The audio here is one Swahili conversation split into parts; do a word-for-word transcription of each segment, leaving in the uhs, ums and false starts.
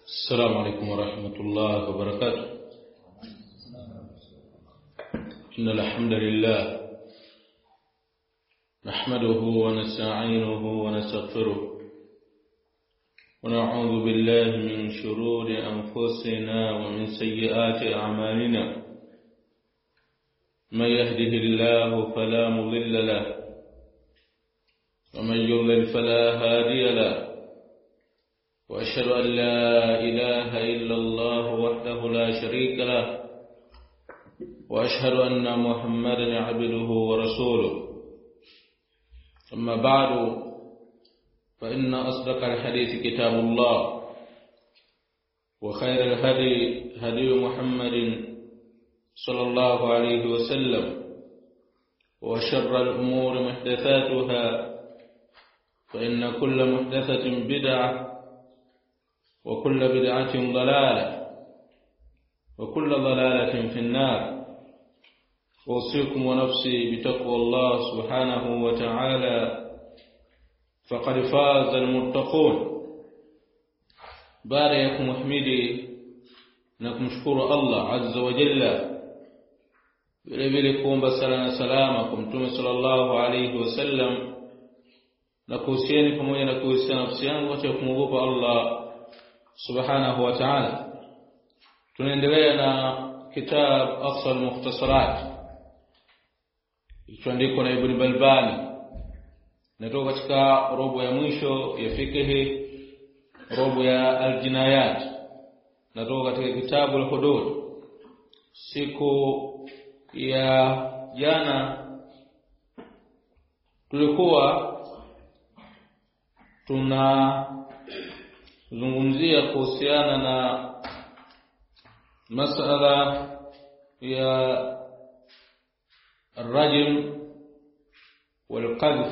السلام عليكم ورحمة الله وبركاته. إن الحمد لله نحمده ونستعينه ونستغفره ونعوذ بالله من شرور أنفسنا ومن سيئات أعمالنا. من يهده الله فلا مضل له ومن يضلل فلا هادي له. وأشهد أن لا إله إلا الله وحده لا شريك له وأشهد أن محمدا عبده ورسوله. أما بعد فإن أصدق الحديث كتاب الله وخير الهدي هدي محمد صلى الله عليه وسلم وشر الأمور محدثاتها فإن كل محدثة بدعة وكل بدعة ضلالة وكل ضلالة في النار. أوصيكم ونفسي بتقوى الله سبحانه وتعالى فقد فاز المتقون. باريكم وحمدي نكم شكر الله عز وجل vile kuomba sala na salama kwa Mtume sallallahu alayhi wasallam na kuhusieni pamoja na kuhusiana nafsi yangu kwa kumwogopa Allah subhanahu wa ta'ala. Tunaendelea na kitab Afsal Mukhtasarat kilichoandikwa na Ibn Balbani. Natoka katika robo ya mwisho ya fiqh, robo ya al-jinayat. Natoka katika kitabu al-hudud. Siku ya jana tulikuwa tuna zungumzia kuhusiana na masala ya الرجم والقذف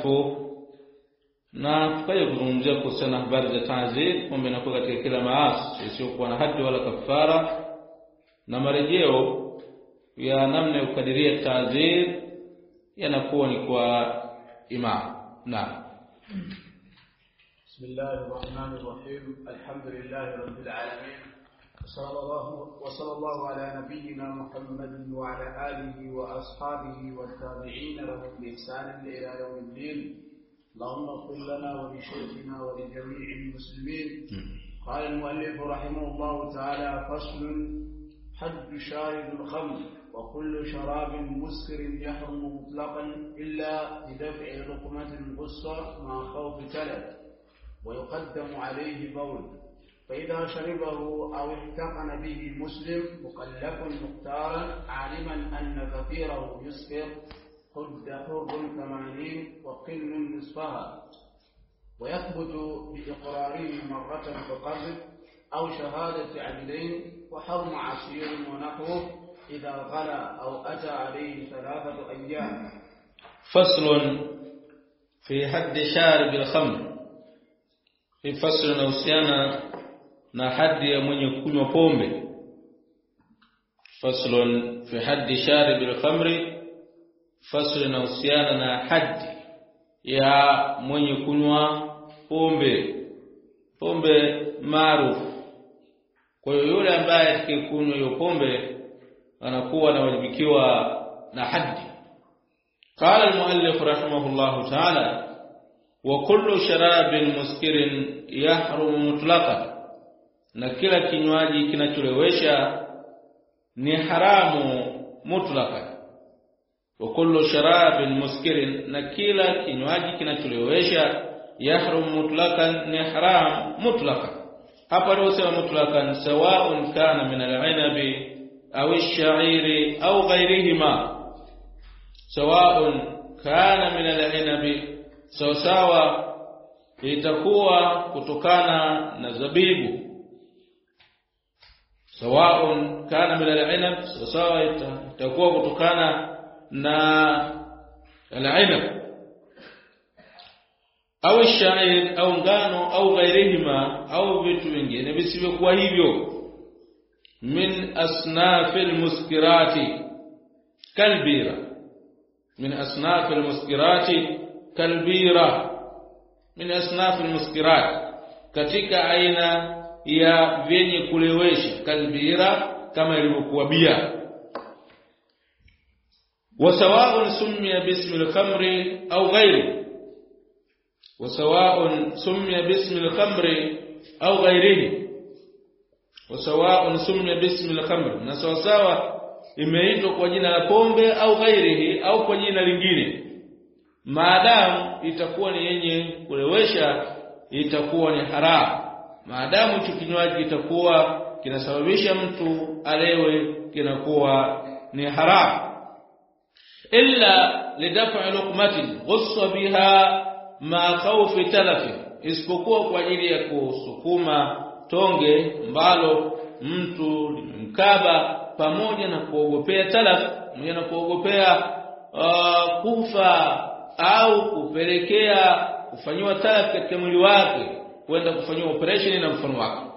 na tukaje kuzungumzia kuhusiana habari za ta'zir kwamba inakuwa katika kila maasi isiyokuwa na haddi wala kafara na marejeo ya namna ya kukadiria ta'zir yanakuwa ni kwa imam. Naam. بسم الله الرحمن الرحيم. الحمد لله رب العالمين وصلى الله وصلى الله على نبينا محمد وعلى آله وأصحابه والتابعين لهم بإحسان إلى يوم الدين. اللهم اغفر لنا ولشيخنا ولجميع المسلمين. قال المؤلف رحمه الله تعالى: فصل: حد شارب الخمر. وكل شراب مسكر يحرم مطلقا إلا بدفع لقمة الغصة مع خوف تلف ويقدم عليه بول. فإذا شربه أو احتقن به مسلم مكلف مختارا عالما أن كثيره يسكر حد حر ثمانين وقل نصفها، ويثبت بإقراره مرة بقذف أو شهادة عدلين، وحرم عصير ونحوه إذا غلا أو أتى عليه ثلاثة أيام. فصل في حد شارب الخمر. في فصل inahusiana na haddi ya mwenye kunywa pombe. Faslun fi haddi sharib al-khamri. Fasl inahusiana na haddi ya mwenye kunywa pombe, pombe maarufu. Kwa hiyo yule ambaye atakayekunywa hiyo pombe anakuwa anawajibikiwa na haddi. Qala al-muallif rahimahullahu ta'ala: وكل شراب مسكر يحرم مطلقا. Na kila kinywaji kinacholewesha ni haramu mutlaqan. Wa kullu sharabin muskirin, na kila kinywaji kinacholewesha yahrum mutlaqan, ni haram mutlaqan. Hapa ndio sema mutlaqan sawa'un kana min al-'inabi aw ash-sha'iri aw ghayrihima. Sawa'un kana min al-'inabi, sawa sawa itakuwa kutokana na zabibu. Sawa'un kana min al-'inab, sawa itakuwa kutokana na al-'inab au ash-sha'ir au ngano au ghairihima au vitu vingine visivyokuwa hivyo. Min asnafil muskirati kalbira, min asnafil muskirati kalbira, min asnafil muskirat katika aina ya vyenye kulewesha kalbira kama ilivyokuwa bia. وسواء سمي باسم الخمر أو غيره وسواء سمي باسم الخمر أو غيره وسواء سمي باسم الخمر na sawa sawa imeitwa kwa jina la pombe au ghairihi au kwa jina lingine, maadamu itakuwa ni yenye kulewesha itakuwa ni haramu, maadamu kinywaji kitakuwa kinasababisha mtu alewe kinakuwa ni haramu. illa lidafa luqmatin ghussa biha ma khawfi talafi, isipokuwa kwa ajili ya kusukuma tonge ambalo mtu limemkaba pamoja na kuogopea talaf, pamoja na kuogopea uh, kufa au kupelekea kufanywa talaf katika mwili wake, kwenda kufanywa operation na mfano wake.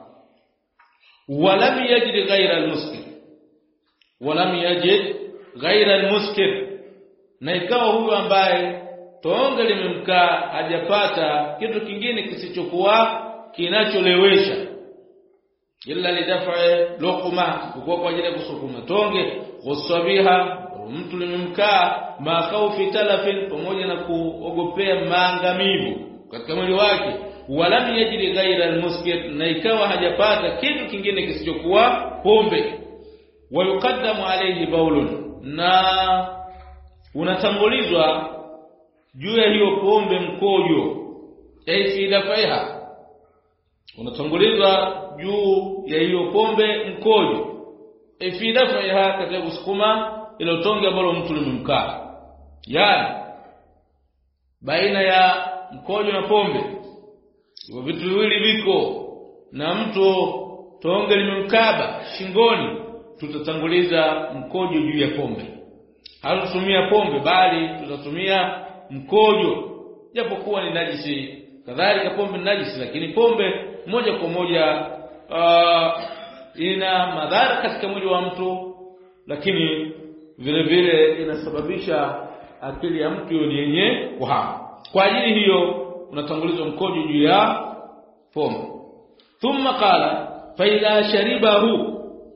walam yajid ghayra almuskir walam yajid ghayra almuskir, na ikawa huyu ambaye tonge limemkaa hajapata kitu kingine kisichokuwa kinacholewesha, illa lidafa luqma, kwa kwa ajili ya kusukuma tonge, ghusabiha, mtu limemkaa ma khawfi talafin, pamoja na kuogopea maangamivu katika mwili wake. walam yajid ghayra almuskir, na ikawa hajapata kitu kingine kisichokuwa pombe. wa yuqaddamu alayhi baulun, na unatangulizwa juu ya hiyo pombe mkojo, aisi dafaiha, unatangulizwa juu ya hiyo pombe mkojo, aisi dafaiha, katika kusukuma ile tonge ambalo mtu limemkaa. Yani baina ya mkojo na pombe hivyo vitu viwili viko, na mtu tonge limemkaba shingoni, tutatanguliza mkojo juu ya pombe. Hatutumia pombe bali tutatumia mkojo, japokuwa ni najisi, kadhalika pombe ni najisi, lakini pombe moja kwa moja uh, ina madhara katika mwili wa mtu, lakini vile vile inasababisha akili ya mtu ni yenye kuhama. Kwa ajili hiyo unatangulizwa mkojo juu ya pombe. Thumma qala fa idha sharibahu,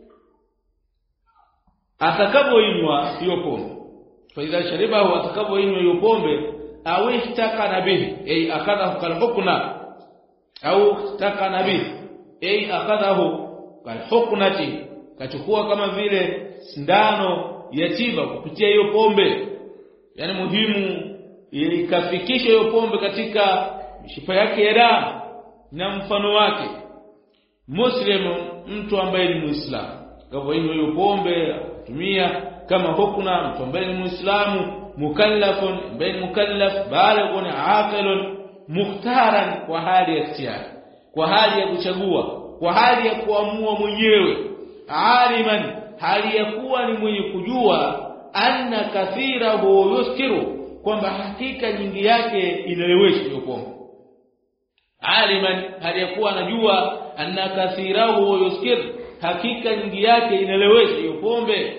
atakapoinywa hiyo pombe, fa idha sharibahu, atakapoinywa hiyo pombe, au ishtaka bihi ay akadahu kalhukna, au ishtaka bihi ay akadahu kalhuknati, kachukua kama vile sindano ya tiba kupitia hiyo pombe. Yani muhimu ikafikisha hiyo pombe katika mishipa yake ya damu na mfano wake. Muslimu, mtu ambaye ni Muislamu, kwa hivyo hiyo pombe tumia kama hukuna, mtu ambaye ni Muislamu, mukallafun, ambaye ni mukallaf, balighun, aqilun, mukhtaran, kwa hali ya ikhtiyari, kwa hali ya kuchagua, kwa hali ya kuamua mwenyewe, aliman, hali ya kuwa ni mwenye kujua, anna kathirahu yuskiru, kwamba hakika nyingi yake inalewesha hiyo pombe. Aliman, hali ya kuwa anajua, anna kathirahu yuskiru, hakika nyingi yake inalewesha hiyo pombe.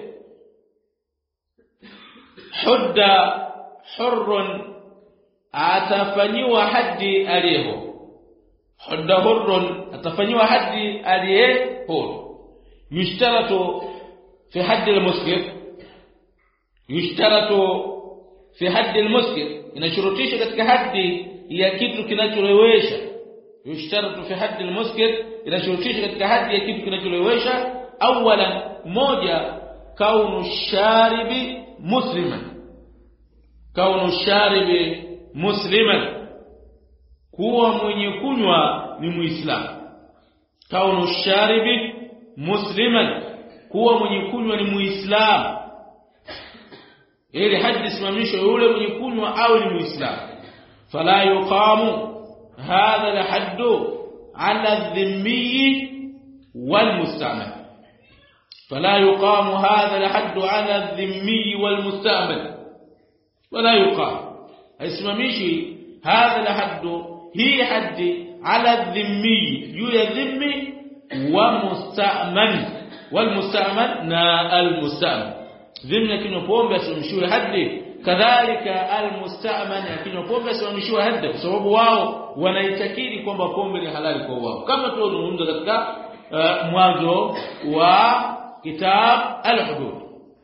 Hudda hurrun, atafanyiwa haddi aliyeho. Hudda hurrun, atafanyiwa haddi aliyeho. Yushtaratu fi haddi al-muskir, yushtaratu fi haddi al-muskir, inashurutisha katika haddi ya kitu kinacholewesha. Yushtaratu fi haddi al-muskir, inashurutisha katika haddi ya kitu kinacholewesha. Awalan, moja, kaunu sharibi musliman, kaunu sharibi musliman, kuwa mwenye kunywa ni Muislamu. Kaunu sharibi musliman, kuwa mwenye kunywa ni Muislamu. Ili haddi simamisho yule mwenye kunywa au ni Muislamu. Fala yuqamu hadha al-haddu ala adh-dhimmi wal-musta'man, fala yuqamu hadha al-haddu ala adh-dhimmi wal-musta'man, fala yuqam, haisimamishi hadha al-haddu, hii haddi, ala adh-dhimmi, juu ya dhimmi, wa musta'man, wal-musta'man, na al-musta'man. Dhimmi kinywa pombe asimamishiwe haddi, kadhalika almusta'man akinywa pombe asimamishiwe haddi kwa sababu wao wanaitakidi kwamba pombe ni halali kwa wao kama tulizungumza katika uh, mwanzo wa kitab al-hudud.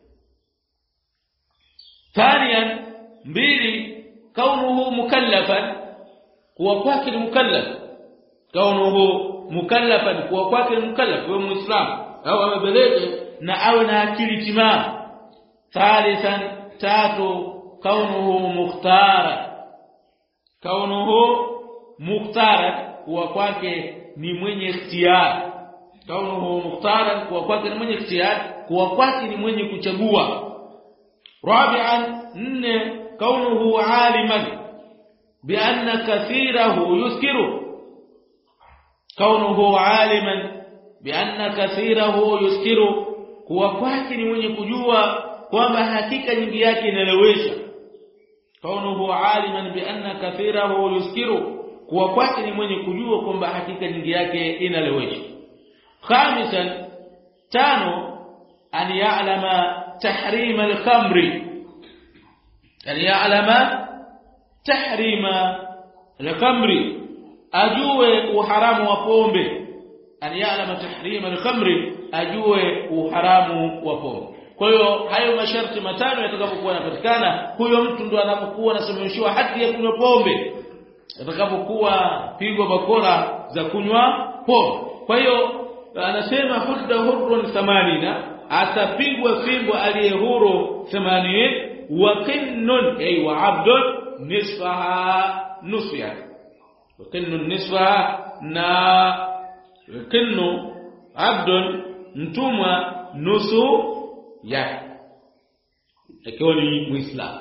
Thaniyan mbili kaunuhu mukallafan huwa kwake ni mukallaf kaunuhu mukallafan huwa kwake ni mukallaf huwa muislamu au amebalege na awe na akili timamu. Thalithan tatu kaunuhu mukhtara kaunuhu mukhtara huwa kwake ni mwenye ikhtiyar kaunuhu mukhtara huwa kwake ni mwenye ikhtiyar huwa kwake ni mwenye kuchagua. Rabi'an nne kaunuhu aliman bi anna kathirahu yuskiru kaunuhu aliman bi anna kathirahu yuskiru huwa kwake ni mwenye kujua kwamba hakika nyingi yake inalewesha. Kaunuhu aliman bi anna kathirahu yuskiru huwa kwake ni mwenye kujua kwamba hakika nyingi yake inalewesha. Khamisan tano an ya'lama tahrim al-khamri an ya'lama tahrim al-khamri ajue uharamu wa pombe an ya'lama tahrim al-khamri ajue uharamu wa pombe. Kwa hiyo hayo masharti matano yatakapokuwa yanapatikana huyo mtu ndo anapokuwa anasimamishwa haki ya kunywa pombe atakapokuwa pigwa bakora za kunywa pombe. Kwa hiyo anasema hudda hurrun thamanina atapigwa fimbo aliye huru themanini wa qinnun ay wa abdun nisfaha nusfiha wa qinnun nisfaha na qinnu abdun mtumwa nusu yake akiwa ni muislamu.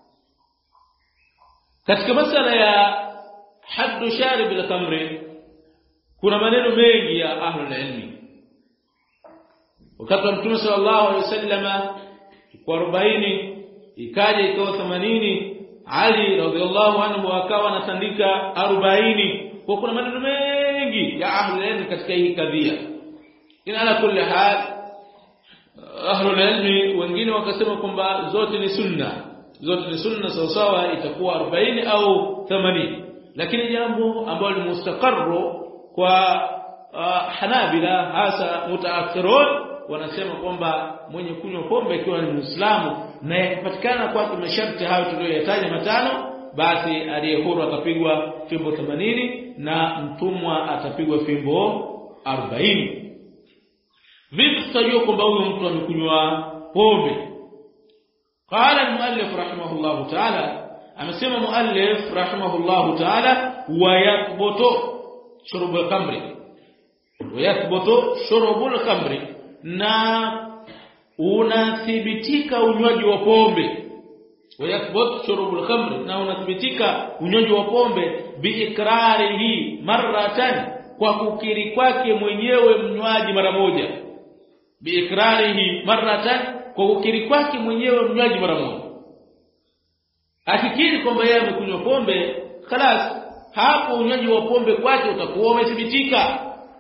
Katika masala ya haddu sharib al-khamri kuna maneno mengi ya ahlul ilmi. Wakati wa Mtume sallallahu alaihi wasallam kwa arobaini ikaja ikawa themanini, Ali radhiallahu anhu akawa anatandika arobaini. Kwa kuna maneno mengi ya ahlul ilmi katika hii kadhia. Ina ala kulli hal ahlul ilmi wengine wakasema kwamba zote ni sunna zote ni sunna sawa sawa itakuwa arobaini au themanini, lakini jambo ambalo ni mustaqarru kwa uh, Hanabila hasa mutaakhirun wanasema kwamba mwenye kunywa pombe ikiwa ni Muislamu na yakipatikana kwake masharti hayo tuliyoyataja matano, basi aliyehuru atapigwa fimbo themanini na mtumwa atapigwa fimbo arobaini. Vipi tutajua kwamba huyo mtu amekunywa pombe? Qala al-muallif rahimahullahu ta'ala, amesema muallif rahimahullahu ta'ala, wa yathbutu shurub al-khamri wa yathbutu shurub al-khamri, na unathibitika unywaji wa pombe. Wa yathbutu shurub al-khamri, na unathibitika unywaji wa pombe biikrarihi marratan, kwa kukiri kwake mwenyewe mnywaji mara moja. Biikrarihi marratan, kwa kukiri kwake mwenyewe mnywaji mara moja. Akikiri kwamba yeye amekunywa pombe, خلاص hapo unywaji wa pombe kwake utakuwa umethibitika.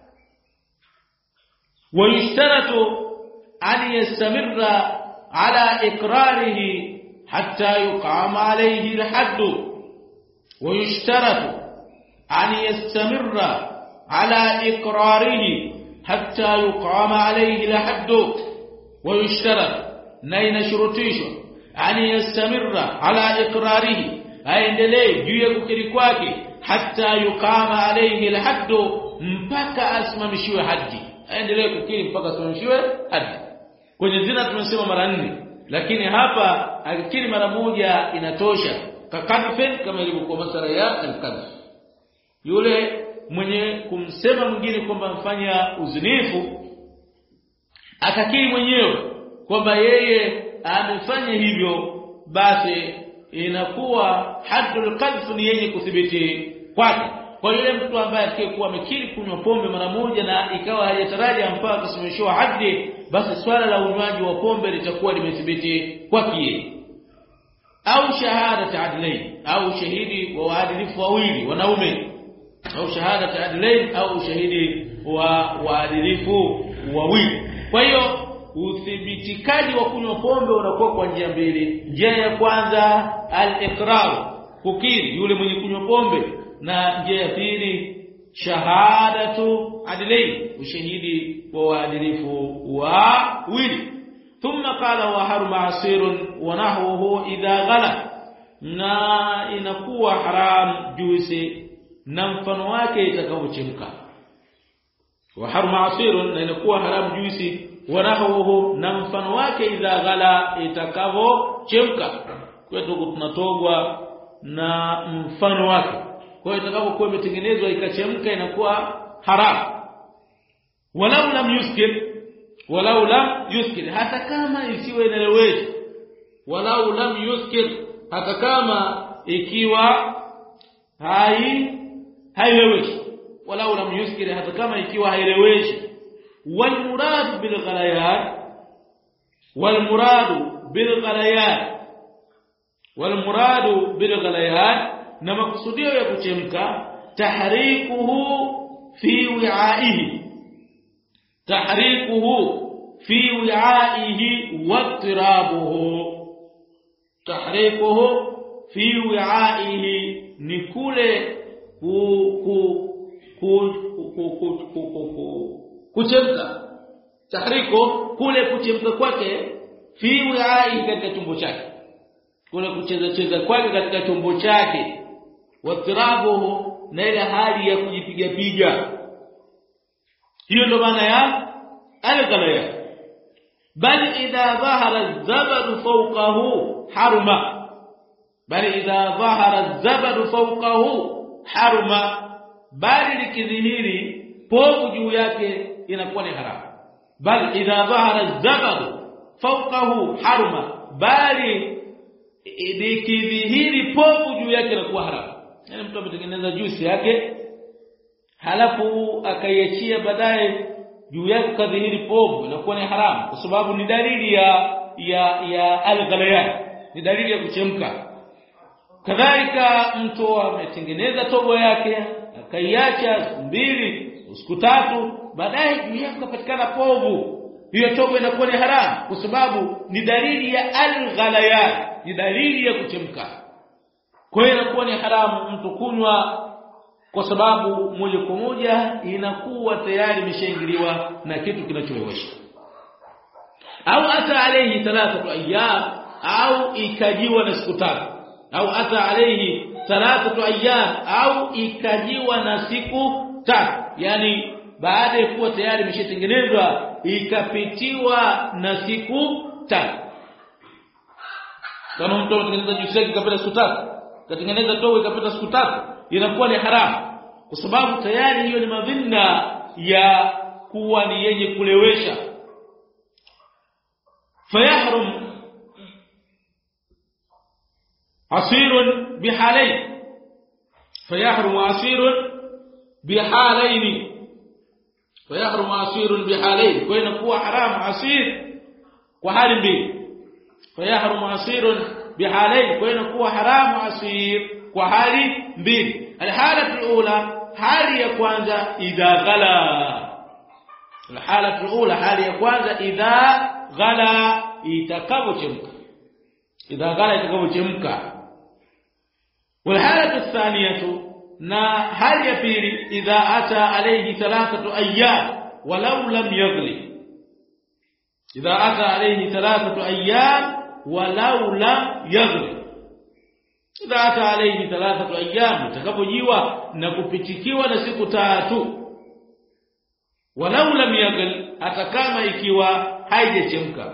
Wayushtaratu an yastamirra ala iqrarihi hatta yuqama alayhi al-hadd. Wayushtaratu an yastamirra ala iqrarihi hatta yuqama alayhi al-hadd. Wayushtaratu, na inashurutishwa an yastamirra ala iqrarihi, aendelee juu ya kukiri kwake hatta yuqama alayhi al-hadd, mpaka asimamishiwe haddi. Aendelee kukiri mpaka asimamishiwe haddi. Kwenye zina tumesema mara nne, lakini hapa akikiri mara moja inatosha. Kakadfen, kama ilivyokuwa masala ya al-kadhf, yule mwenye kumsema mwingine kwamba mfanya uzinifu akakiri mwenyewe kwamba yeye amefanya hivyo, basi inakuwa haddul qadhf ni yenye kuthibiti kwake. Kwa yule mtu ambaye atakayekuwa amekiri kunywa pombe mara moja na ikawa hajataraja mpaka kusimamishwa haddi, basi swala la unywaji wa pombe litakuwa limethibiti kwake. Au shahada ta'adlain, au shahidi wa waadilifu wawili wanaume, au shahada ta'adlain, au shahidi wa waadilifu wawili. Kwa hiyo uthibitikaji wa kunywa pombe unakuwa kwa njia mbili. Njia ya kwanza al-iqrar, kukiri yule mwenye kunywa pombe, na njia ya pili shahadatu adlain, ushahidi wa waadilifu wa wili. Thumma qala wa harma asirun wa nahwuhu idha ghala, na inakuwa haram juisi na mfano wake itakapochemka. Wa harma asirun, na inakuwa haram juisi wa nahwuhu, na mfano wake idha ghala itakapochemka. Kwa hiyo tunatogwa na mfano wake. Kwa hiyo itakapokuwa imetengenezwa ikachemka inakuwa haram. Walau lam yuskir, walau lam yuskir, hata kama isiwe inalewesha. Walau lam yuskir, hata kama ikiwa hai haileweshi. Walau lam yuskir, hata kama ikiwa haileweshi. Wal murad bil ghalayan, wal murad bil ghalayan, wal murad bil ghalayan, na makusudio ya kuchemka tahrikuhu fi wi'aihi, tahrikuhu fi wi'aihi wa tirabuhu. Tahrikuhu fi wi'aihi ni kule ku ku ku kuchemka. Tahriko kule kuchemka kwake, fi wi'aihi katika tumbo chake, kule kucheza cheza kwake katika tumbo chake, watirabuhu na ile hali ya kujipiga piga. Hiyo ndo maana ya al-ghalaya. Bal idha dhahara az-zabad fawqahu haruma, bal idha dhahara az-zabad fawqahu haruma, bali likidhihiri povu juu yake inakuwa ni haramu. Bal idha dhahara az-zabad fawqahu haruma, bali likidhihiri povu juu yake inakuwa haramu. Yani mtu ametengeneza juisi yake halafu akaiachia baadaye juu yake kadhihiri povu, inakuwa ni haramu, kwa sababu ni dalili ya ya ya al-ghalayan, ni dalili ya kuchemka. Kadhalika mtu ametengeneza tobo yake akaiacha siku mbili siku tatu, baadaye juu yake kupatikana povu, hiyo tobo inakuwa ni haramu, kwa sababu ni dalili ya al-ghalayan, ni dalili ya kuchemka. Kwa hiyo inakuwa ni haramu mtu kunywa, kwa sababu moja kwa moja inakuwa tayari imeshaingiliwa na kitu kinacholewesha. Au ata alayhi thalathatu ayyam, au ikajiwa na siku tatu. Au ata alayhi thalathatu ayyam, au ikajiwa na siku tatu, yani baada ya kuwa tayari imeshatengenezwa ikapitiwa na siku tatu. Kama mtu anatengeneza juisi yake ikapita siku tatu, katengeneza tobo ikapita siku tatu, inakuwa ni haramu, kwa sababu tayari hiyo ni madhina ya kuwa ni yenye kulewesha. Fayahrum asirun bihalayn, fayahrum asirun bihalayn, fayahrum asirun bihalayn, kwa inakuwa haramu asir kwa hali mbili. Fayahrum asirun bihalayn, kwa inakuwa haramu asir kwa hali mbili. Alhalatu alula, hali ya kwanza idha ghala, alhalatu alula, hali ya kwanza idha ghala, itakapochemka, idha ghala itakapochemka. Walhalatu athaniyatu, na hali ya pili idha ata alayhi thalathatu ayyam walau lam yaghli, idha ata alayhi thalathatu ayyam walau lam yaghli, idha ata alayhi thalathatu ayyam, itakapojiwa na kupitikiwa na siku tatu, walau lam yaghli, hata kama ikiwa haijachemka.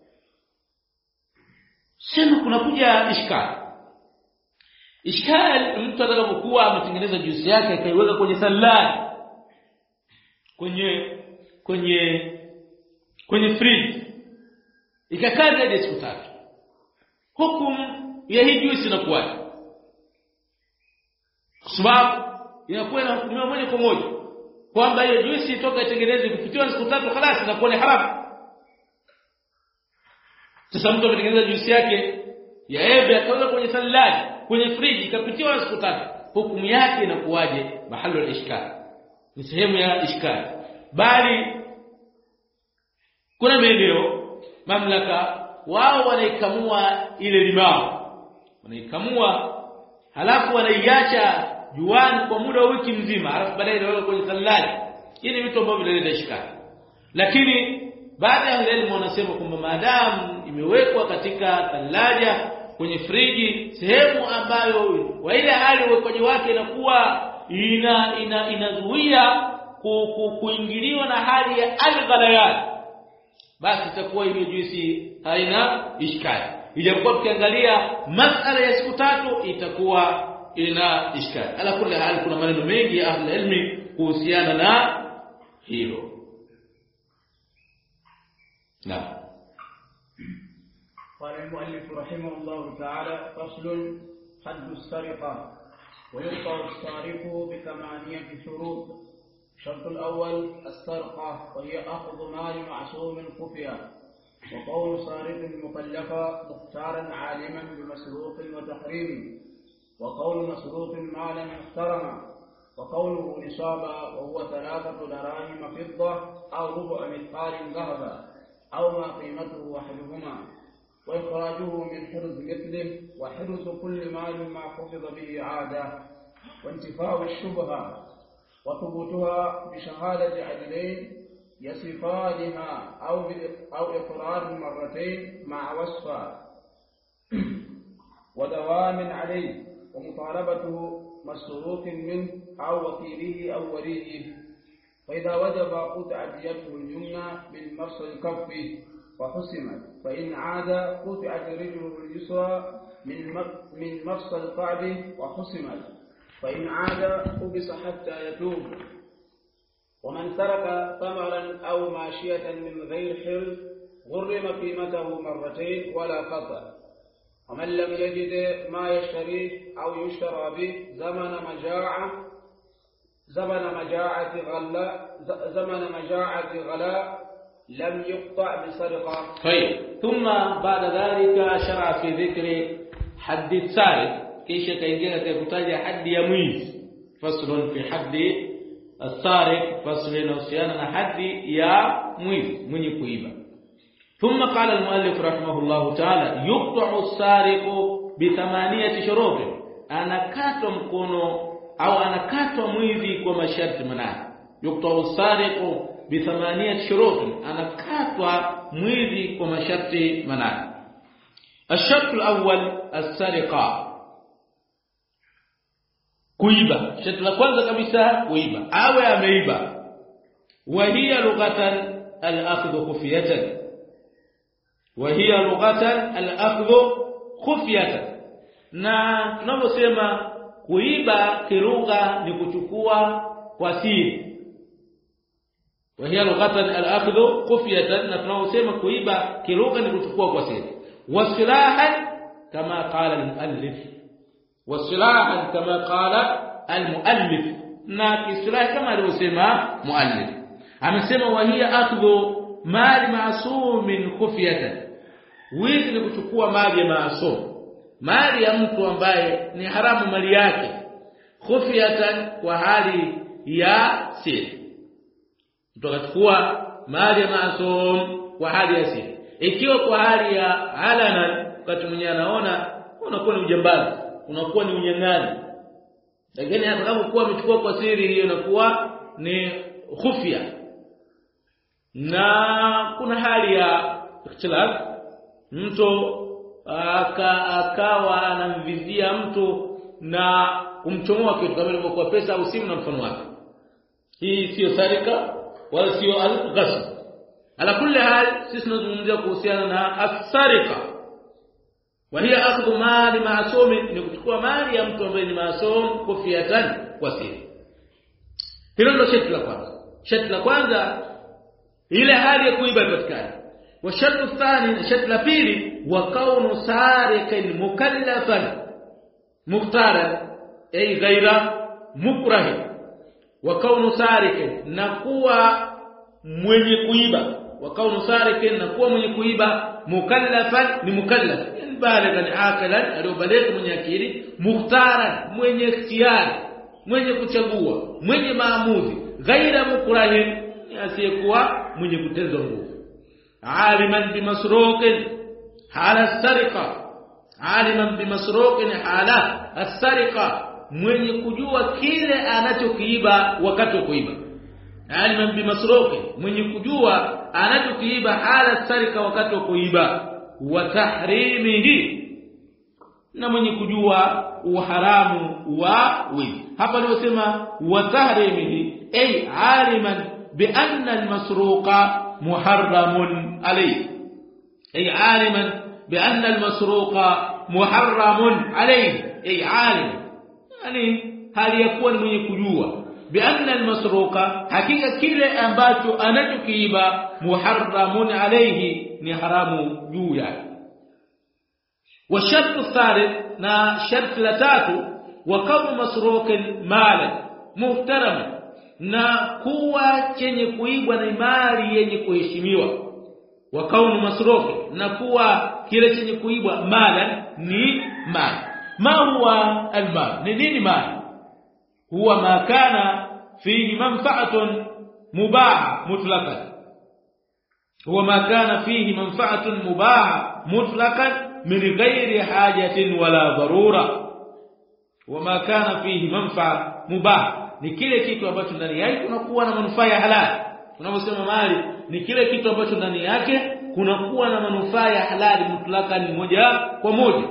Sema kuna kuja ishkali. Ishkali, mtu atakapokuwa ametengeneza juisi yake akaiweka kwenye saladi, kwenye kwenye kwenye fridge, ikakaa hadi siku tatu, hukumu ya hii juisi inakuwa, kwa sababu inakuwa na hukumu moja kwa moja kwamba hiyo juisi toka itengenezwe kupitiwa siku tatu خلاص inakuwa ni haramu. Sasa mtu ametengeneza juisi yake ya embe akaweka kwenye saladi, kwenye friji, ikapitiwa siku tatu, hukumu yake inakuwaje? Mahali ya ishkali, ni sehemu ya ishkali. Bali kuna maeneo mamlaka wao wanaikamua ile limao, wanaikamua halafu wanaiacha juani kwa muda wa wiki mzima, halafu baadaye inaweka kwenye thalaji. Hii ni vitu ambavyo vinaleta ishkali. Lakini baada ya elimu wanasema kwamba maadamu imewekwa katika thalaja kwenye friji, sehemu ambayo wa ile hali uwekaji wake inakuwa ina ina inazuia ku, ku, kuingiliwa na hali ya al-ghalayan, basi itakuwa ile juisi haina ishkali. Ijapokuwa tukiangalia masala ya siku tatu itakuwa ina ishkali. Ala kulli hali kuna maneno mengi ya ahli ilmi kuhusiana na hilo. نعم. قال المؤلف رحمه الله تعالى: فصل: حد السرقة. ويقطع السارق بثمانية شروط. الشرط الأول السرقة، وهي أخذ مال معصوم خفيا، وقول سارق مكلفا مختارا عالما بمسروق وتحريم، وقول مسروق مالا محترما، وقوله نصابا وهو ثلاثة دراهم فضة أو ربع مثقال ذهبا أو ما قيمته أحدهما، وإخراجه من حرز مثله، وحرز كل مال ما حفظ به عادة، وانتفاء الشبهة، وثبوتها بشهادة عدلين يصفانها أو أو إقرار مرتين مع وصفا ودوام عليه، ومطالبته مسروق منه أو وكيله أو وليه. فإذا وجب قطعت يده اليمنى من مفصل الكف وحسمت، فإن عاد قطعت رجله اليسرى من من مفصل الكعب وحسمت، فإن عاد حبس حتى يتوب. ومن ترك ثمرا أو ماشية من غير حل غرم قيمته مرتين ولا قطع. ومن لم يجد ما يشتريه أو يشترى به زمن مجاعة زمن مجاعة غلاء زمن مجاعة غلاء لم يقطع بسرقة. طيب، ثم بعد ذلك شرع في ذكر حد السارق، kisha kaingia katika kutaja hadi ya mwizi. Faslun fi haddi as-sariq, fasl inahusiana na hadi ya mwizi mwenye kuiba. ثم قال المؤلف رحمه الله تعالى: يقطع السارق بثمانية شروط. anakatwa mkono au anakatwa mwizi kwa masharti manane. يقطع السارق بثمانية شروط, anakatwa mwizi kwa masharti manane. الشرط الأول السرقة, kuiba. Sharti la kwanza kabisa kuiba, awe ameiba. Wa hiya lughatan al-akhdhu khufiyatan, wa hiya lughatan al-akhdhu khufiyatan. Na tunaposema kuiba kilugha ni kuchukua kwa siri. Wa hiya lughatan al-akhdhu khufiyatan, na tunaposema kuiba kilugha ni kuchukua kwa siri. Wasilahan kama qala al-muallif, wasilahan kama qala al-muallif, na kisilahi kama alivyosema muallif. Amesema wa hiya akhdhu mali ma'sumin khufiyatan, wizi ni kuchukua mali ya maasum, mali ya mtu ambaye ni haramu mali yake, khufiyatan, kwa hali ya siri. Mtu akachukua mali ya maasum kwa hali ya siri. Ikiwa kwa hali ya alana, wakati mwenye anaona, unakuwa ni ujambazi, unakuwa ni unyang'anyi. Lakini atakapokuwa amechukua kwa siri, hiyo inakuwa ni khufia. Na kuna hali ya ikhtilaf, mtu aka akawa anamvizia mtu na kumchomoa kitu kama ilivyokuwa pesa au simu na mfano wake. Hii sio sarika wala sio al-ghasb. Ala kulli hal, sisi tunazungumzia kuhusiana na as-sarika. Wa hiya akhdhu mali ma'sum, ni kuchukua mali ya mtu ambaye ni maasum khufiyatan, kwa siri. Hilo ndio sharti la kwanza. Sharti la kwanza ile hali ya kuiba ipatikane. Wa shartu thani, sharti la pili, wa kaunu sariqin mukallafan mukhtaran ay ghaira mukrah. Wa kaunu sariqin, na kuwa mwenye kuiba, wa kaunu sariqin, na kuwa mwenye kuiba, mukallafan, ni mukallaf, yani balighan aqlan, aliyobaligha mwenye akili, mukhtaran, mwenye ikhtiyari, mwenye kuchagua, mwenye maamuzi, ghaira mukrahin, asiyekuwa mwenye kutezwa nguvu. aliman bimasruqin hala as-sariqa aliman bimasruqin hala as-sariqa mwenye kujua kile anachokiiba wakati wa kuiba aliman bimasruqin mwenye kujua anachokiiba hala as-sariqa wakati wa kuiba wa tahrimihi na mwenye kujua uharamu wa wizi hapa aliposema wa tahrimihi ay aliman bi anna al-masruqa muharramun alayhi ay aliman bi anna al-masruqa muharramun alayhi ay alim yani hali yakuwa ni mwenye kujua bi anna al-masruqa hakika kile ambacho anachokiiba muharramun alayhi ni haramu juu yake والشرط الثالث نا شرط لتاتو وكون مسروق مالا محترما na kuwa chenye kuibwa na mali yenye kuheshimiwa wa kaunu masruq na kuwa kile chenye kuibwa mala ni mali ma huwa almal ni nini mali huwa ma kana fihi manfa'atun mubaha mutlaqan huwa ma kana fihi manfa'atun mubaha mutlaqan من غير حاجة ولا ضرورة وما كان فيه منفعة مباح ni kile kitu ambacho ndani yake kunakuwa na manufaa ya halali tunaposema mali ni kile kitu ambacho ndani yake kunakuwa na manufaa ya halali mutlaka ni moja kwa moja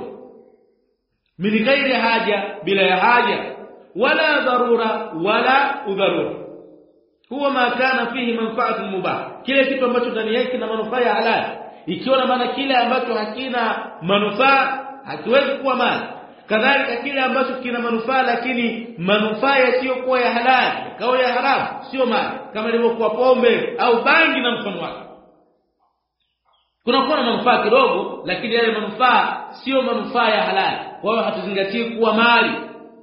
min ghairi haja bila ya haja wala dharura wala udharura huwa ma kana fihi manfa'atun mubah kile kitu ambacho ndani yake kina manufaa ya halali ikiwa na maana kile ambacho hakina manufaa hakiwezi kuwa mali kadhalika kile ambacho kina manufaa lakini manufaa yasiyokuwa ya halali kao ya haramu sio mali kama ilivyokuwa pombe au bangi na mfano wake kuna kuwa na manufaa kidogo lakini yale manufaa sio manufaa ya halali kwa hiyo hatuzingatii kuwa mali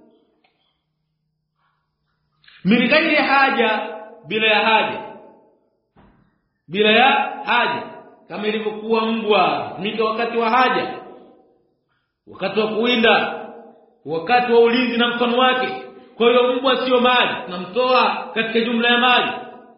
miligani haja bila ya haja bila ya haja kama ilivyokuwa mbwa mika wakati wa haja wakati wa kuwinda wakati wa ulinzi na mfano wake kwa hiyo mbwa sio mali tunamtoa katika jumla ya mali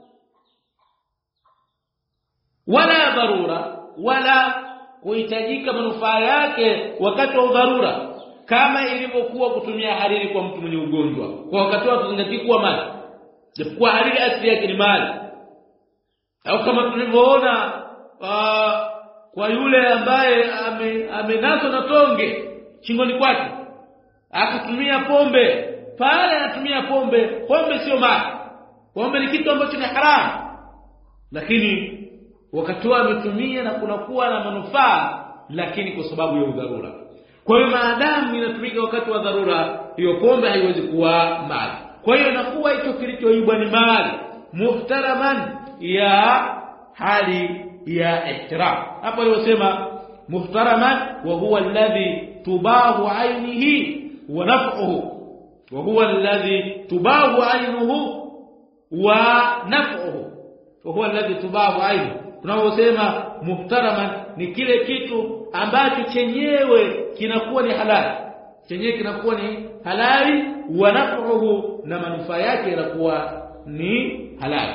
wala dharura wala kuhitajika manufaa yake wakati wa dharura kama ilivyokuwa kutumia hariri kwa mtu mwenye ugonjwa kwa wakati wa tuzingatie kuwa mali japokuwa hariri asili yake ni mali au kama tulivyoona Uh, kwa yule ambaye amenaswa na tonge chingoni kwake akatumia pombe pale anatumia pombe pombe sio mali pombe ni kitu ambacho ni haramu lakini wakati wao ametumia na kunakuwa na manufaa lakini kwa sababu ya udharura kwa hiyo maadamu inatumika wakati wa dharura hiyo pombe haiwezi kuwa mali kwa hiyo inakuwa hicho kilichoibwa ni mali muhtaraman ya hali ya ihtiram hapo aliosema muhtaraman wa huwa alladhi tubahu ainihi wa naf'uhu wa huwa alladhi tubahu ainuhu wa naf'uhu wa huwa alladhi tubahu ainihi tunaposema muhtaraman ni kile kitu ambacho chenyewe kinakuwa ni halali chenyewe kinakuwa ni halali wa naf'uhu na manufaa yake yanakuwa ni halali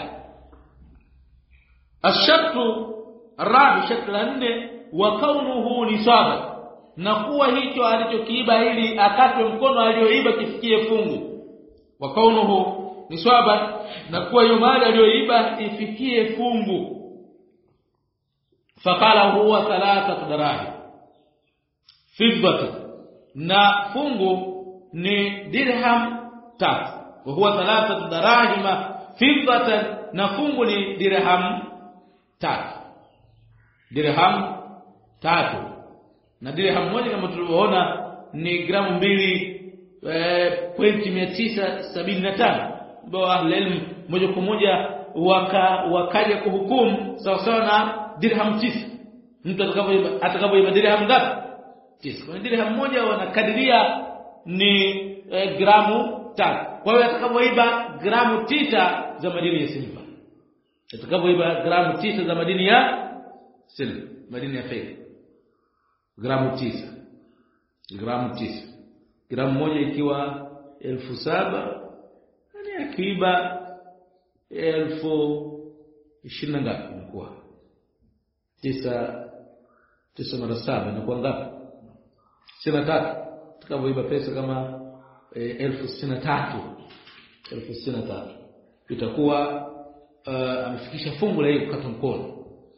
الشرط الرابع شرط nne wa kaunuhu nisaba na kuwa hicho alichokiiba ili akatwe mkono aliyoiba kifikie fungu wa kaunuhu nisaba na kuwa hiyo mali aliyoiba ifikie fungu faqala huwa thalathat darahim fiddatu na fungu ni dirham tatu wa huwa thalathat darahim fiddatan na fungu ni dirham tatu dirham tatu na dirham moja kama tulivyoona ni gramu mbili eh, pointi mia tisa sabini na tano ambao ahli moja kwa moja waka wakaja kuhukumu sawa sawa na dirham tisa mtu atakapoiba atakapoiba dirham ngapi tisa kwa dirham moja wanakadiria ni eh, gramu tatu kwa hiyo atakapoiba gramu tisa za madini ya silver atakapoiba gramu tisa za madini ya silver madini ya fedha gramu tisa gramu tisa gramu moja ikiwa elfu saba yani akiiba elfu ishirini ngapi inakuwa tisa tisa mara saba inakuwa ngapi? sitini na tatu. Tukavoiba pesa kama e, elfu sitini na tatu elfu sitini na tatu itakuwa uh, amefikisha fungu la hiyo kukata mkono.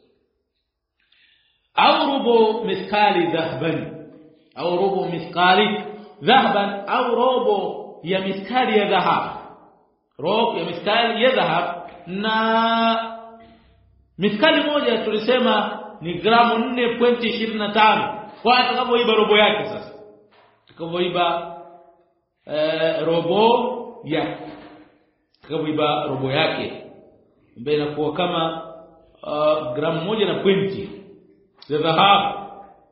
Au rubu mithqali dhahaban, au rubu mithqali dhahaban, au robo ya mithqali ya dhahab, robo ya mithqali ya dhahab. Na mithqali moja tulisema ni gramu nne nukta ishirini na tano. Kwa atakapoiba robo yake sasa, atakapoiba eh, robo yake, atakapoiba robo yake ambaye inakuwa kama uh, gramu moja na pointi za dhahabu,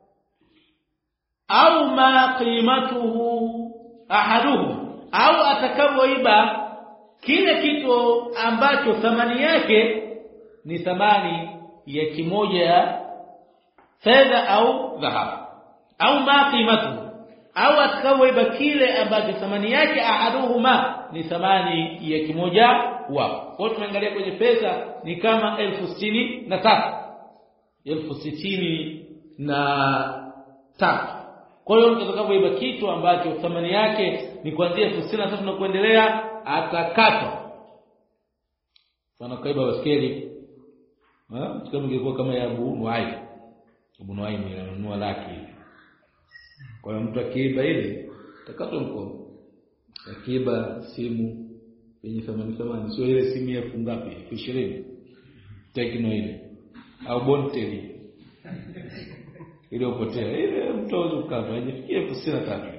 au ma qimatuhu ahaduhum, au atakapoiba kile kitu ambacho thamani yake ni thamani ya kimoja ya fedha au dhahabu, au ma qimatuhu, au atakapoiba kile ambacho thamani yake ahaduhuma ni thamani ya kimoja wao. Kwa tumeangalia kwenye pesa ni kama elfu sitini na tatu elfu sitini na tatu. Kwa hiyo atakapoiba kitu ambacho thamani yake ni kuanzia elfu sitini na tatu na kuendelea atakatwa. Sana kaiba baskeli ah kama ingekuwa kama ya Abu Nuaim, Abu Nuaim ananunua laki. Kwa hiyo mtu akiiba ile atakatwa mkono. Akiiba simu yenye thamani thamani, sio ile simu ya elfu ngapi, elfu ishirini Tecno ile au Bontel ile upotea ile mtozo ukatwa hajifikia elfu sitini na tatu.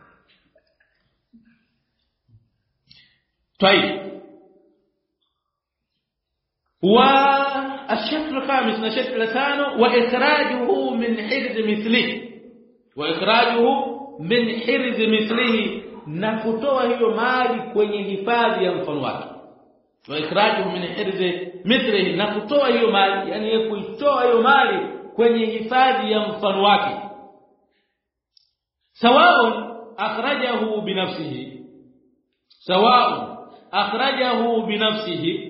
طيب والشكل الخامس نشكل الثاني واخراجه من حرز مثله واخراجه من حرز مثله na kutoa hiyo mali kwenye hifadhi ya mfano wake. واخراجه من حرز مثله na kutoa hiyo mali, yani kuitoa hiyo mali kwenye hifadhi ya mfano wake. سواء اخرجه بنفسه سواء أخرجه بنفسه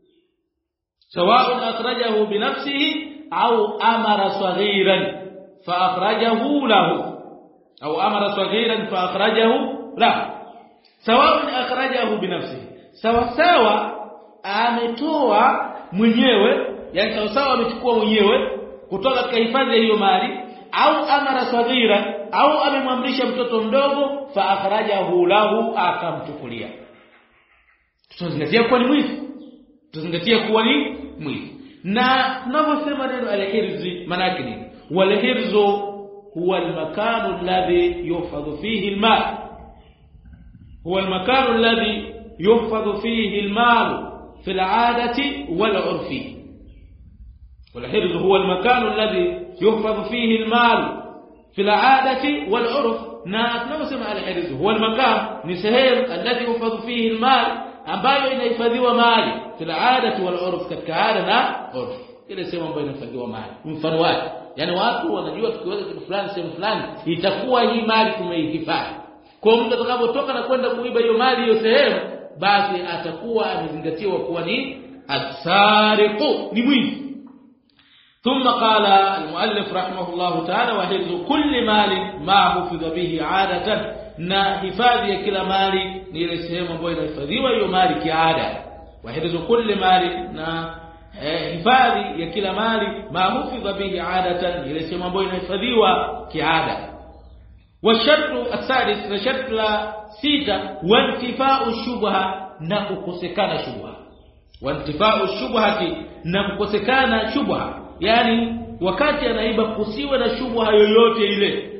سواء أخرجه بنفسه أو أمر صغيرا فأخرجه له أو أمر صغيرا فأخرجه له. سواء أخرجه بنفسه سواء سواء ametoa mwenyewe, yani sawa sawa amechukua mwenyewe kutoka katika hifadhi ya hiyo mali, au amara saghira, au amemwamrisha mtoto mdogo fa akhrajahu lahu, akamchukulia. Tunazingatia kuwa ni mwizi, tunazingatia kuwa ni mwizi. Na tunaposema neno al-hirzi maana yake nini? Wal-hirzu huwa al-makanu alladhi yuhfadhu fihi al-mal, huwa al-makanu alladhi yuhfadhu fihi al-mal fi al-'adati wal-'urfi. Wal-hirzu huwa al-makanu alladhi yuhfadhu fihi al-mal fi al-'adati wal-'urf. Na tunaposema al-hirzu huwa al-makan ni sehemu alladhi yuhfadhu fihi al-mal, ambayo inahifadhiwa mali kila adati wal urf, katika ada na urf, ile sehemu ambayo inahifadhiwa mali. Mfano wake, yani watu wanajua tukiweza kitu fulani sehemu fulani itakuwa hii mali tumeihifadhi. Kwa mtu atakapotoka na kwenda kuiba hiyo mali hiyo sehemu, basi atakuwa amezingatiwa kuwa ni asariqu, ni mwizi. ثم قال المؤلف رحمه الله تعالى وحفظ كل مال ما حفظ به عادة, na hifadhi ya kila mali ni ile sehemu ambayo inahifadhiwa hiyo mali kiada. Wahifadhi kulli mali, na eh, hifadhi ya kila mali ma hufidha bihi adatan, ile sehemu ambayo inahifadhiwa kiada. Washartu asadis, na shartu la sita, wantifau shubha, na kukosekana shubha. Wantifau shubhati, na kukosekana shubha, yani wakati anaiba kusiwe na shubha yoyote ile.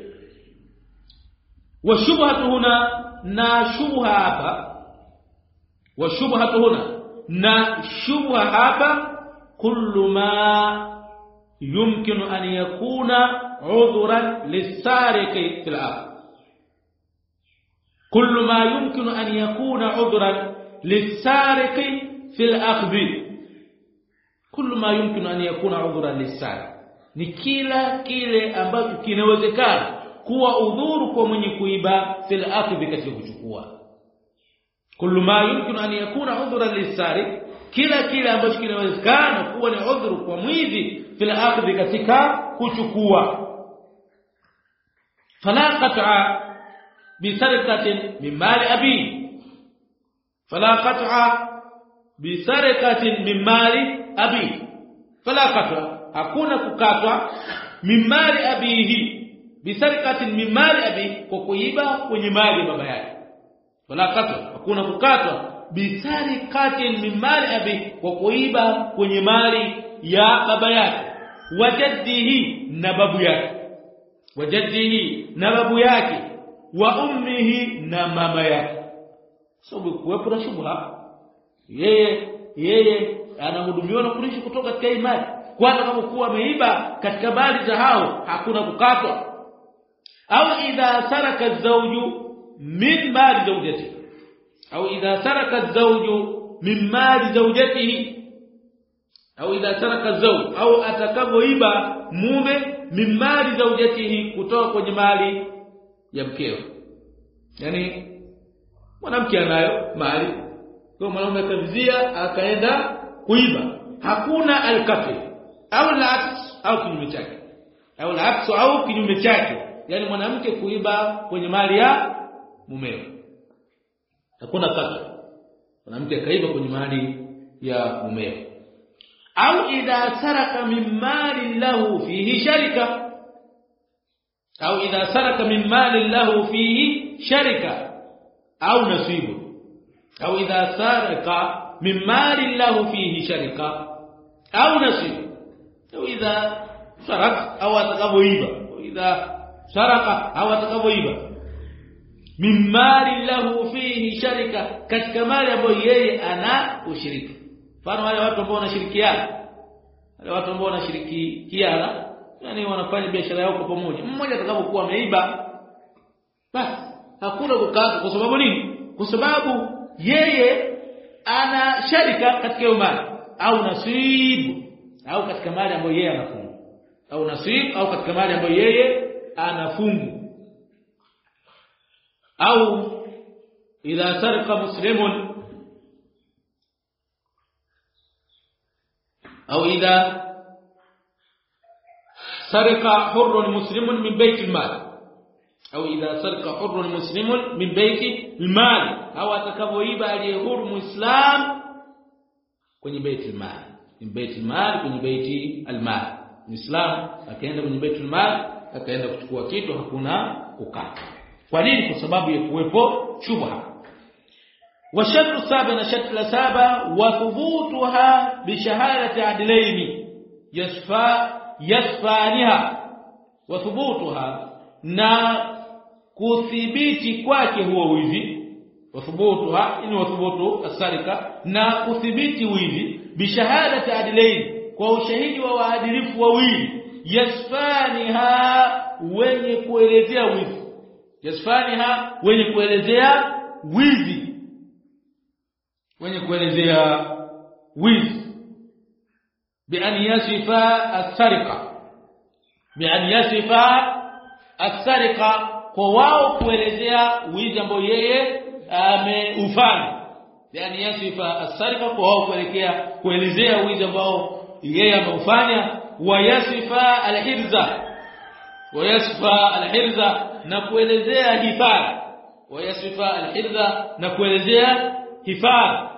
وشبهه هنا na shubha hapa, وشبهه هنا na shubha hapa, kullu ma yumkinu an yakuna udhran lisariqi fil ardh, kullu ma yumkinu an yakuna udhran lisariqi fil ardh, kullu ma yumkinu an yakuna udhran lisariq, ni kila kile ambacho kinawezekana kuwa udhuru kwa mwenye kuiba fil akhdhi, katika kuchukua. Kullu ma yumkinu an yakuna udhran lisariq, kila kile ambacho kinawezekana kuwa ni udhuru kwa mwizi fil akhdhi katika kuchukua. Fala qat'a bi sarqatin min mali abi, fala qat'a bi sarqatin min mali abi, fala qat'a, hakuna kukatwa min mali abihi, bi sarqatin min mali abi, kwa kuiba kwenye mali baba yake. Fala qat'a, hakuna kukatwa bi sarqatin min mali abi, kwa kuiba kwenye mali ya baba yake. Wajaddihi, na babu yake, wajaddihi, na babu yake, wa ummihi, na mama yake. Sababu kuwepo na shubha, yeye yeye anahudumiwa na kurishi kutoka katika imani, kwanza kama kuwa ameiba katika mali za hao hakuna kukatwa. Au idha saraka zawju min mali zawjatihi, au idha saraka zawju min mali zawjatihi, au idha saraka zawj, au atakapoiba mume min mali zawjatihi, kutoka kwenye mali ya mkeo. Yani mwanamke anayo mali, kwa mwanaume akavizia akaenda kuiba, hakuna al-kafir au al-aks au kinyume chake, au al-aks au kinyume chake, yani mwanamke kuiba kwenye mali ya mumeo, hakuna kafir. Mwanamke kaiba kwenye mali ya mumeo. Au idha saraka min mali lahu fihi sharika, au idha saraka min mali lahu fihi sharika au nasibu, au idha saraka min mali lahu fihi sharika au nasibu, au idha saraka au atakapoiba, au idha saraka au atakapoiba min mali lahu fihi sharika, katika mali ambayo yeye ana ushirika. Mfano wale watu ambao wanashirikiana, wale watu ambao wanashirikiana, yani wanafanya biashara yao kwa pamoja, mmoja atakapokuwa ameiba, basi hakuna kukata. Kwa sababu nini? Kwa sababu yeye ana sharika katika hiyo mali, au nasibu, au katika mali ambayo yeye anafunga, au nasibu, au katika mali ambayo yeye anafunga. Au idha sarqa muslimun, au idha sarqa hurrun muslimun min bayt al-mal, au idha sarqa hurrun muslimun min bayt al-mal, au atakapoiba aliyehuru muislam kwenye bayt al-mal, min bayt al-mal, kwenye bayt al-mal. Muislam akaenda kwenye bayt al-mal akaenda kuchukua kitu, hakuna kukata. Kwa nini? Kwa sababu ya kuwepo shubha. Wa shartu saba, na shartu la saba, wa thubutuha bi shahadati adlaini yasfa yasfaniha, wa thubutuha, na kuthibiti kwake huo wizi, wa thubutuha ni wa thubutu asarika, na kuthibiti wizi bi shahadati adlaini, kwa ushahidi wa waadilifu wawili, yasfaniha, wenye kuelezea wizi, yasfaniha, wenye kuelezea wizi, wenye kuelezea wizi, bi an yasifa as-sariqa, bi an yasifa as-sariqa, kwa wao kuelezea wizi ambao yeye ameufanya, bi an yasifa as-sariqa, kwa wao kuelekea kuelezea wizi ambao yeye ameufanya. Wa yasifa al-hirza, wa yasifa al-hirza, na kuelezea hifadhi, wa yasifa al-hirza, na kuelezea hifadhi.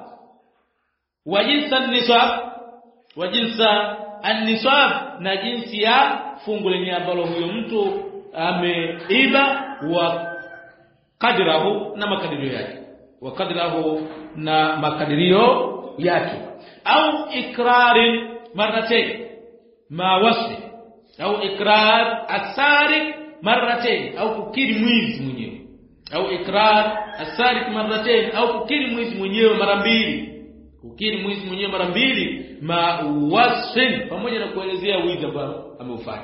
Wa jinsa an-nisab, wa jinsa an-nisab, na jinsi ya fungu lenye ambalo huyo mtu ameiba, wa qadrahu, na makadirio yake, wa qadrahu, na makadirio yake. Au ikrari marratayn ma wasfi, au ikrar as-sariq marratayn, au kukiri mwizi mwenyewe, au ikrar as-sariq marratayn, au kukiri mwizi mwenyewe mara mbili, kukiri mwizi mwenyewe mara mbili, ma wasfin, pamoja na kuelezea wizi ambao ameufanya,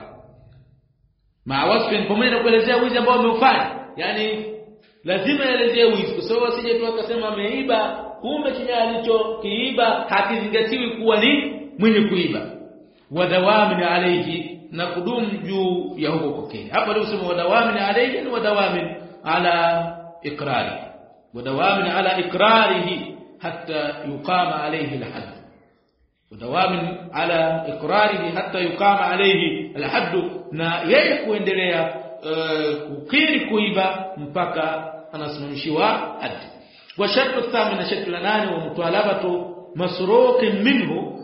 ma wasfin, pamoja na kuelezea wizi ambao ameufanya. Yani lazima aelezee wizi, kwa sababu asije tu akasema ameiba, kumbe kile alichokiiba hakizingatiwi kuwa ni mwenye kuiba. Wadawamin alayhi, na kudumu juu ya huko kokeni. Hapa ndio usema wadawamin alayhi, ni wadawamin ala iqrari, wadawamin ala iqrarihi hatta yuqama alayhi alhadd, ودوام على إقراره حتى يقام عليه الحد na yeye kuendelea kukiri kuiba mpaka anasimamishiwa hadi. Wa shartu thamina shartu la nane wa mutalabatu masruqin minhu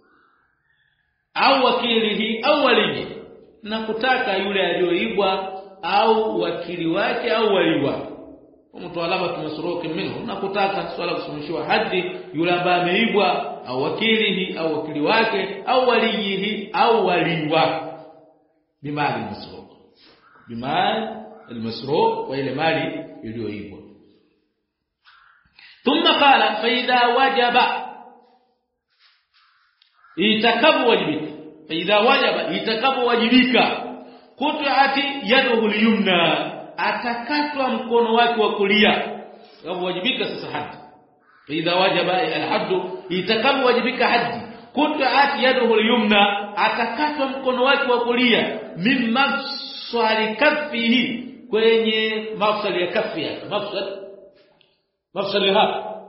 au wakilihi au walihi, na kutaka yule aliyoibwa au wakili wake au waliwa. Mutalabatu masruqin minhu, na kutaka swala kusimamishiwa hadi yule ambaye ameibwa au wakilihi au wakili wake au walihi au waliwa bimali al-masruq, bimali al-masruq, wa ile mali iliyoibwa. Thumma qala fa idha wajaba, itakabu wajibika, fa idha wajaba itakabu wajibika, qut'ati yaduhu al-yumna, atakatwa mkono wake wa kulia. Sababu wajibika sasa hadi. Fa idha wajaba al-hadd, itakabu wajibika hadi, qut'ati yaduhu al-yumna, atakatwa mkono wake wa kulia, min mafsali kaffihi, kwenye mafsali ya kaffi yake. Mafsal mafsali hapa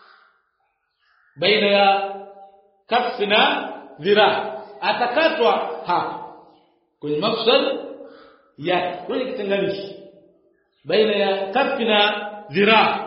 baina ya kaffi na dhira, atakatwa hapa kwenye mafsal ya kwenye kitenganishi baina ya kaffi na dhira.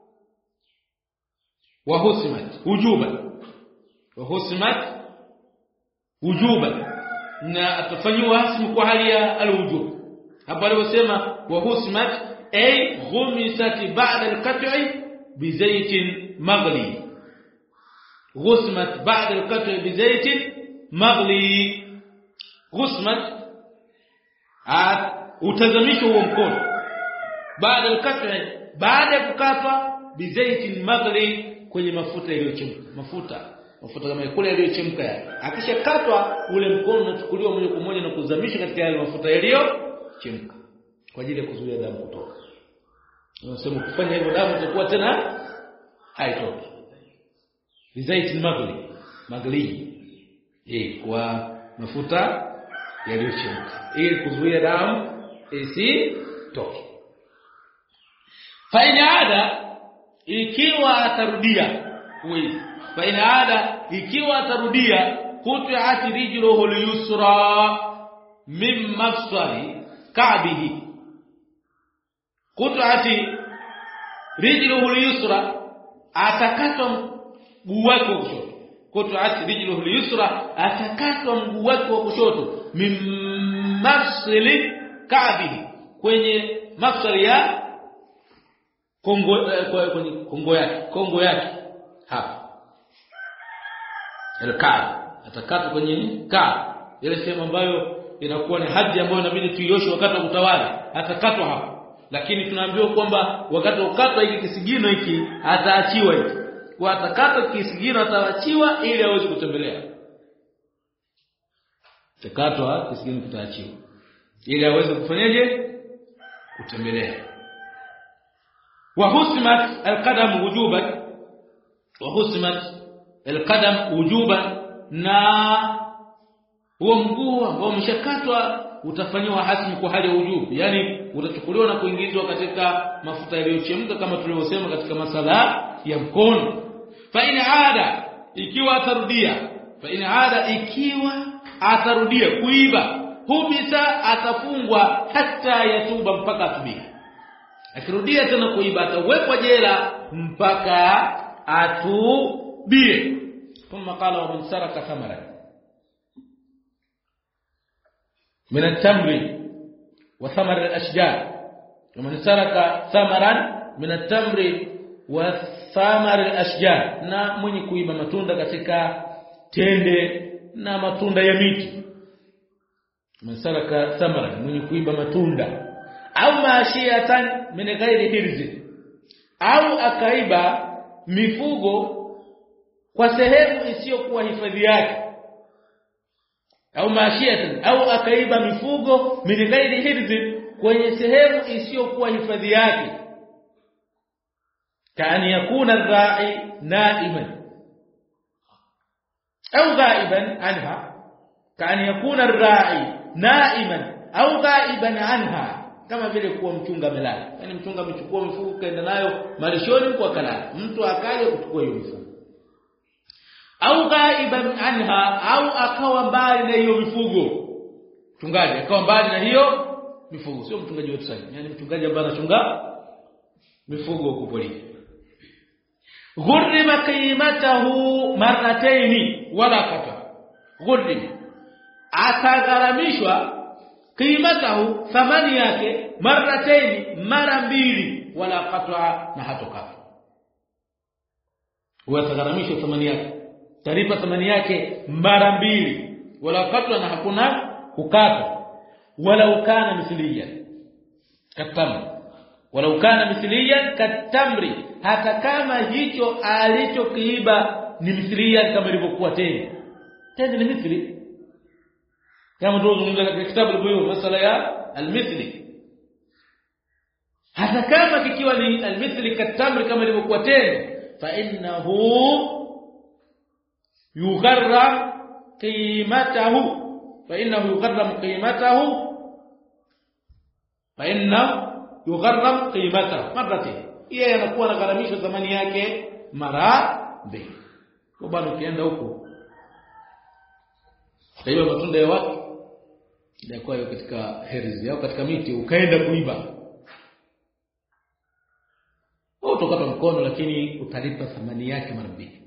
Wa husimat wujuban, wa husimat wujuban, na atafanywa hasmu kwa hali ya alwujub. Hapa aliposema wa husmat ay ghumisat ba'da al-qat'i bi zaytin maghli, ghusmat ba'da al-qat'i bi zaytin maghli. Ghusmat at utazamisho huo mkono baada al-qat'i, baada ya kukatwa, bi zaytin maghli, kwenye mafuta yaliyochemka. Mafuta mafuta kama kule yaliyochemka yale, akishakatwa ule mkono unachukuliwa moja kwa moja na kuzamishwa katika yale mafuta yaliyochemka kwa ajili ya kuzuia damu kutoka. Unasema kufanya hivyo damu itakuwa tena haitoki. Bizaiti magli, magli eh, kwa mafuta yaliyochemka ili kuzuia damu isitoke. Fa inaada, ikiwa atarudia huyu, fa inaada, ikiwa atarudia, qut'at rijluhu al-yusra min mafsali ka'bihi, qut'at rijluhu al-yusra, atakatwa mguu wake wa kushoto. Qut'at rijluhu al-yusra, atakatwa mguu wake wa kushoto, min mafsali ka'bihi, kwenye mafsali ya kongo, kwenye kongo yake, kongo yake hapa al-Kaab, atakatwa kwenye Kaab, ile sehemu ambayo inakuwa ni haji ambayo inabidi tuioshe wakati wa kutawala, atakatwa hapa. Lakini tunaambiwa kwamba wakati ukatwa hiki kisigino hiki ataachiwa hiki, kwa atakatwa kisigino ataachiwa ili aweze kutembelea. Atakatwa kisigino kitaachiwa ili aweze kufanyaje? Kutembelea. Wa husmat al-qadam wujuban, wa husmat al-qadam wujuban, na huo mguu ambao umeshakatwa utafanywa hasmu kwa hali ya wujubu, yani utachukuliwa na kuingizwa katika mafuta yaliyochemka kama tulivyosema katika masala ya mkono. Fa in aada, ikiwa atarudia, fa in aada, ikiwa atarudia kuiba, hubisa, atafungwa hata yatuba, mpaka atubie. Akirudia tena kuiba atawekwa jela mpaka atubie. Thumma qala wa man saraka thamaran من التمر وثمر الأشجار، ومن سرق ثمرا من التمر وثمر الأشجار، na mwenye kuiba matunda katika tende na matunda ya miti. Man saraka thamaran, mwenye kuiba matunda, au maashiatan min ghairi hirzi, au akaiba mifugo kwa sehemu isiyokuwa hifadhi yake, au maashiatan, au akaiba mifugo min ghairi hirzi, kwenye sehemu isiyokuwa hifadhi yake. Kaani yakuna ar-ra'i na'iman au ghaiban anha, kaani yakuna ar-ra'i na'iman au ghaiban anha, kama vile kuwa mchunga melala, yani mchunga amechukua mifugo kaenda nayo malishoni kwa kalala, mtu akaja kuchukua hiyo mifugo. au ghaiban anha, au akawa mbali na hiyo mifugo. Mchungaji akawa mbali na hiyo mifugo, sio mchungaji wetu sasa, yani mchungaji ambaye anachunga mifugo huko polini. Ghurrima qimatahu marratayn wala qata. Ghurrima atagharamishwa qimatahu, thamani yake, marratayn, mara mbili, wala qata, na hatokata. Huwa atagharamishwa thamani yake, tarifa thamani yake mara mbili, wala qata, na hakuna kukata. Wala ukana mithliyan katamri, wala ukana mithliyan katamri, hata kama hicho alichokiiba ni mithliyan kama ilivyokuwa tena. Tena ni mithli, kama tunazungumza katika kitabu al-Buyu masala ya al-mithli. Hata kama kikiwa ni al-mithli katamri kama ilivyokuwa tena, fa innahu yugharram qimatahu, fa innahu yugharram qimatahu fa inna yugharram qimatahu marratayn. Yeye anakuwa anagharamishwa thamani yake mara mbili. Kwa bado ukienda huko kaiba matunda ya watu, inakuwa hiyo katika herizi au katika miti, ukaenda kuiba, au utokata mkono, lakini utalipa thamani yake mara mbili.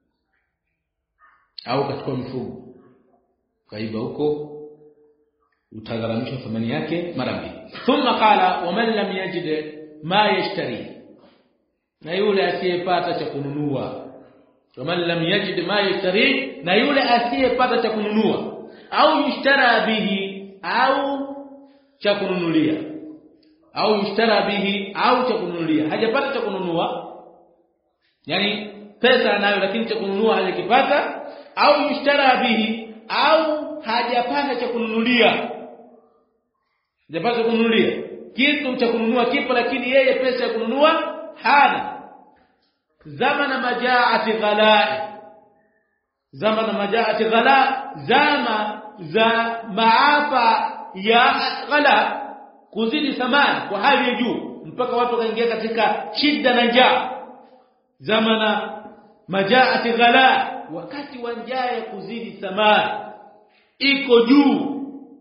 Au katika mifugo kaiba huko, utagharamishwa thamani yake mara mbili. Thumma qala wa man lam yajid ma yashtari, na yule asiyepata cha kununua. Wa man lam yajid ma yashtari, na yule asiyepata cha kununua, au yushtara bihi, au cha kununulia, au yushtara bihi, au cha kununulia. Hajapata cha kununua, yani pesa anayo lakini cha kununua hajakipata, au yushtara bihi, au hajapata cha kununulia. Hajapata kununulia kitu cha kununua kipo, lakini yeye pesa ya kununua hana. Zamana majaati ghalai, zamana majaati ghala, zama za maafa ya ghala, kuzidi thamani kwa hali ya juu mpaka watu wakaingia katika shida na njaa. Zamana majaati ghala, wakati wa njaa ya kuzidi thamani iko juu.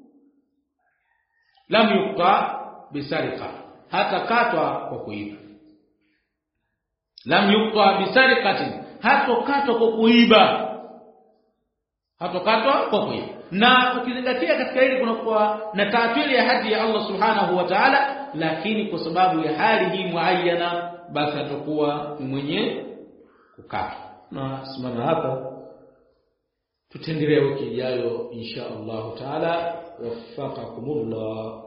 Lam yuqta bisariqa, hata katwa kwa kuiba. Lam yuqta bisariqatin, hata katwa kwa kuiba, hata katwa kwa kuiba. Na ukizingatia katika hili kuna kwa na taatili ya hadi ya Allah subhanahu wa ta'ala, lakini kwa sababu ya hali hii muayyana, basi atakuwa mwenye kukata. Na simama hapa, tutaendelea wiki ijayo insha Allah ta'ala. Wafaqakumullah.